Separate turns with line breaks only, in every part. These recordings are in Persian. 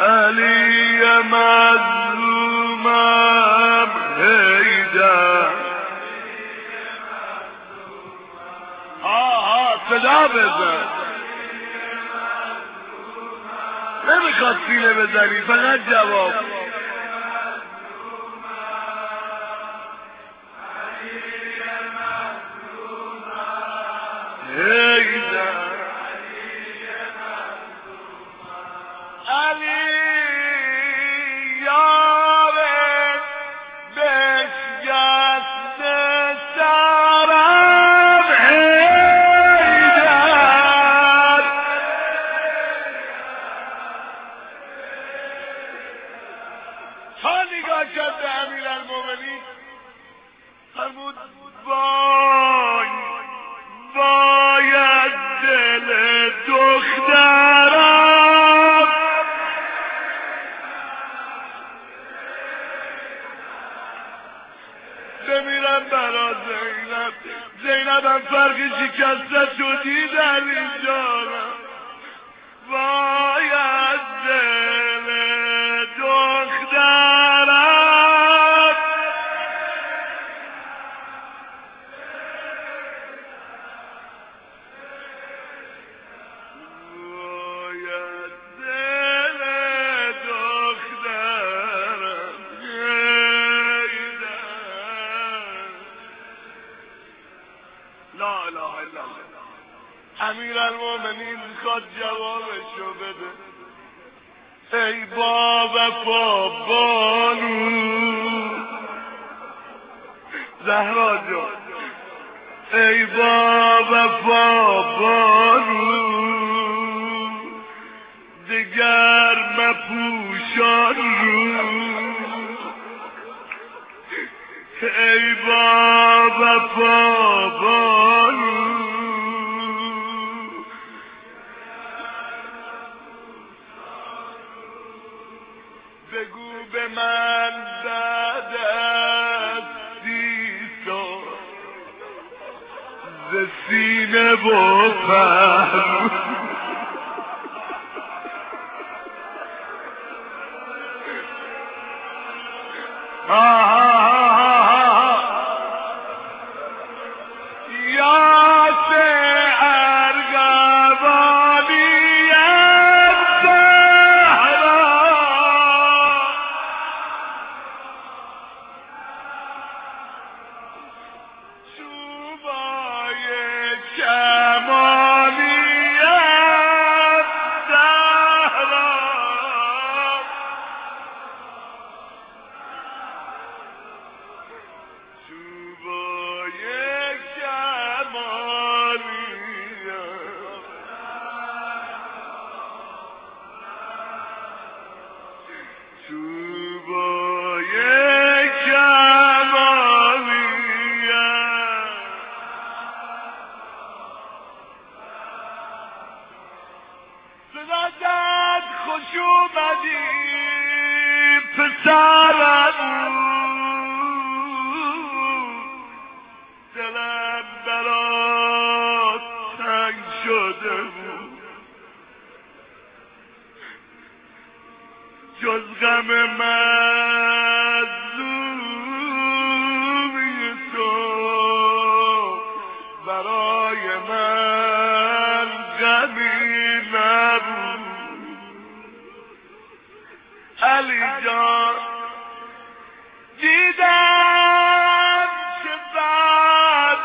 علی مظلومم حیدر. صدا بزن. نمیخواد سینه بزنی، فقط جواب. حیدر علی یار بشکست سرم حیدر. تا نگاه کرد به امیرالمومنین فرمود باید دل دخترم بمیرم برا زینب. زینبم فرق شکست شدی در اینجا. باید دل دخترم باید دل دخترم لا اله الا الله. امیرالمومنین خود جوابشو بده. ای با وفا بانو زهرا جان، ای با وفا بانو دگر مپوشان رو. ای با وفا بانو بگو به من بعد از 30 سال ز سینه و پهلو دلم برات تنگ شده بود جز غم مظلومی تو برای من غمی نبود. علی جان دیدم که بعد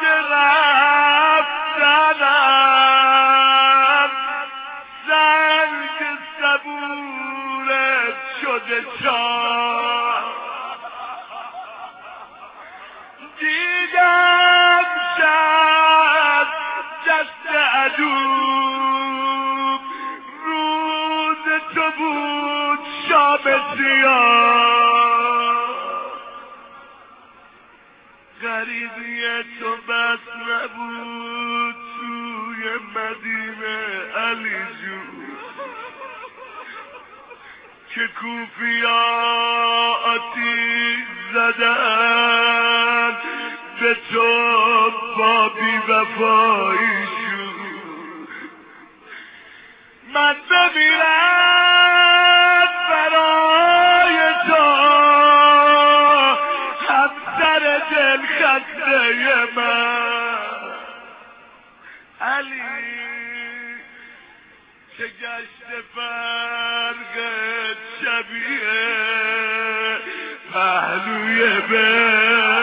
رفتنم سنگ صبورت شده چار. دیدم شد دست عدو روز تو بود شام سیاه. غریبی تو بس نبود توی مدینه علی جون که کوفیا آتیش زدن به تو با بی وفاییشون. من بمیرم علی که گشت فرقت شبیه پهلوی به